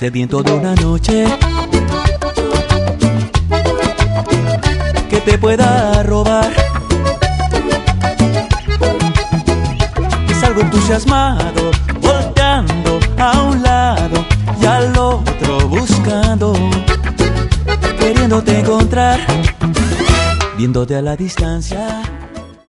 sediento de una noche que te pueda robar. Salgo entusiasmado, volteando a un lado y al otro buscando, queriéndote encontrar, viéndote a la distancia.